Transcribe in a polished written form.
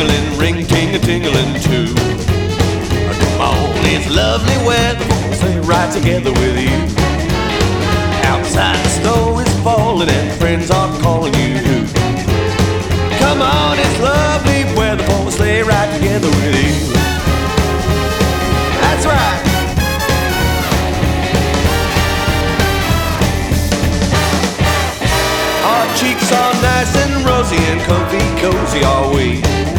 jingling, ring ting a tingling too. Come on, it's lovely weather, stay right together with you. Outside the snow is falling and friends are calling you. Come on, it's lovely weather, boys, stay right together with you. That's right. Our cheeks are nice and rosy and comfy, cozy are we.